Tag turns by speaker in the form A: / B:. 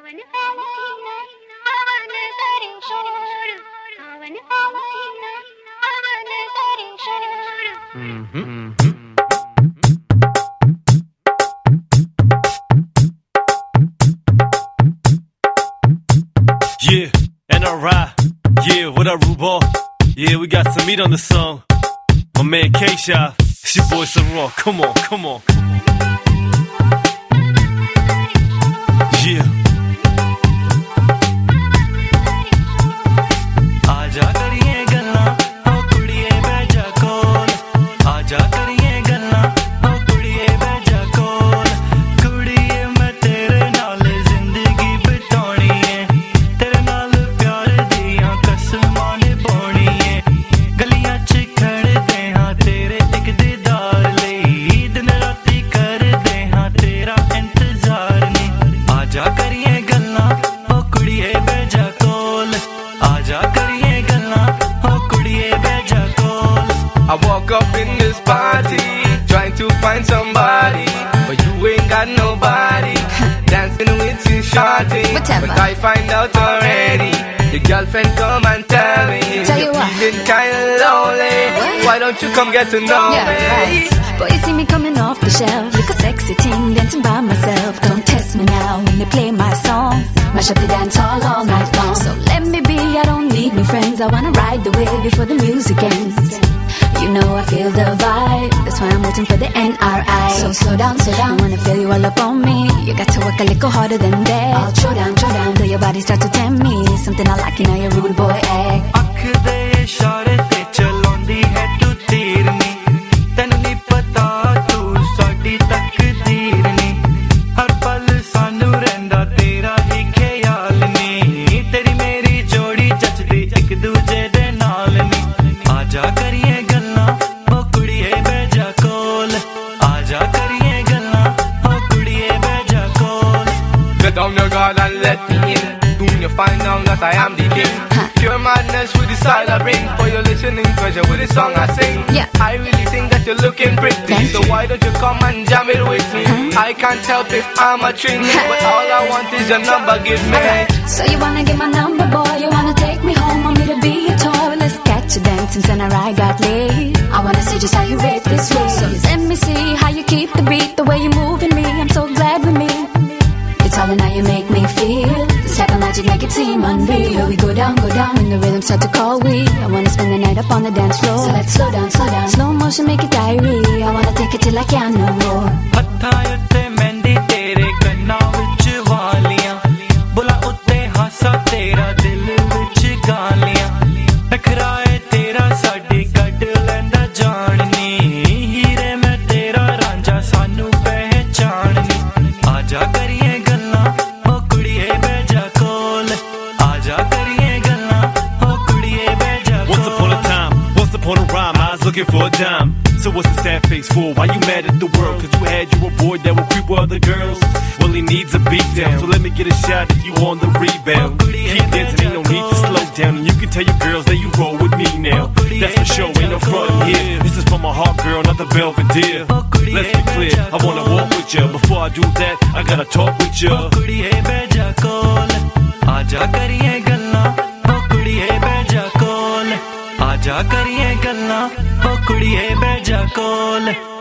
A: Yeah, NRI. Yeah, what up, RuBall? Yeah, we got some meat on the song. My man K-Shop. It's your boy Sarah. Come on, come on. Yeah.
B: आजा करिए गल्ला ओ कुड़िए बैजा कोल आजा करिए गल्ला ओ कुड़िए बैजा कोल कुड़िए मैं तेरे नाल जिंदगी बितानी है तेरे नाल प्यार दियां कसमां निभानी है गलियां च खड़दे हां तेरे एक दीदार लई दिन राती करदे हां तेरा इंतजार नी आजा करिए गल्ला ओ कुड़िए बैजा कोल आजा करिए
C: I woke up in this party, trying to find somebody, but you ain't got nobody. Dancing with you, shawty, but I find out already. Your girlfriend come and tell me you're feeling kinda lonely. Why don't you come get to know me?
D: Right. Boy, you see me coming off the shelf, like a sexy ting, dancing by myself. Don't test me now when they play my song. Mash up the dance all night long. So let me be, I don't need new friends. I wanna ride the wave before the music ends. You know I feel the vibe, that's why I'm waiting for the NRI. So slow down, I wanna feel you all up on me. You got to work a little harder than that. I'll throw down, till your body start to tempt me. Something I like, you know, you're rude boy egg.
B: ਅੱਖ ਦੇ ਇਸ਼ਾਰੇ ਤੇ ਚਲਾਉਂਦੀ ਹੈ ਤੂੰ ਤੀਰ ਨੀ ਤੈਨੂੰ ਨਹੀਂ ਪਤਾ ਤੂੰ ਸਾਡੀ ਤਕਦੀਰ ਨੀ ਹਰ ਪਲ ਸਾਨੂੰ ਰਹਿੰਦਾ ਤੇਰਾ ਹੀ ਖਿਆਲ ਨੀ ਤੇਰੀ ਮੇਰੀ ਜੋੜੀ ਜੱਜਦੀ ਇੱਕ ਦੂਜੇ ਦੇ ਨਾਲ ਨੀ ਆਜਾ ਕਰੀਏ
C: down your guard and let me in. Soon you find out that I am the king. Pure madness with the style I bring. For your listening pleasure with the song I sing. I really think that you're looking pretty. So why don't you come and jam it with me? I can't help if I'm a trini, but all I want is your number, give me.
D: So you wanna get my number, boy? You wanna take me home? Want me to be your toy? Let's catch a dance since I got late. I wanna see just how you rate this way. So let me see how you keep the beat, the way you're moving me. I'm so glad with me. It's all in how you make me feel. This type of magic make it seem unreal. We go down, when the rhythm start to call we. I wanna spend the night up on the dance floor. So let's slow down, slow motion make it diary. I wanna take it till I can't no more.
B: ਹੱਥਾਂ ਉੱਤੇ ਮਹਿੰਦੀ ਤੇਰੇ ਕੰਨਾਂ ਵਿੱਚ ਵਾਲੀਆਂ ਬੁਲਾ ਉੱਤੇ ਹਾਸਾ ਤੇਰਾ ਦਿਲ ਵਿੱਚ ਗਾਲੀਆਂ ਟਕਰਾਏ ਤੇਰਾ ਸਾਡੀ ਕੱਢ ਲੈਂਦਾ ਜਾਣ ਨੀ ਹੀਰੇ ਮੈਂ ਤੇਰਾ ਰਾਂਝਾ ਸਾਨੂੰ ਪਹਿਚਾਣਨੀ ਆਜਾ ਕਰੀਏ
A: on a rhyme, I was looking for a dime. So what's the sad face for? Why you mad at the world? Cause you had you a boy that will creep with other girls? Well, he needs a beat down, so let me get a shot if you on the rebound. Keep dancing, ain't no need to slow down. And you can tell your girls that you roll with me now. That's for sure, ain't no front here. This is for my heart, girl, not the Belvedere. Let's be clear, I wanna walk with you. Before I do that, I gotta talk with you.
B: आजा करिए गल्ला ओ कुड़िए बैजा कोल आजा करिए गल्ला ओ कुड़िए बैजा कोल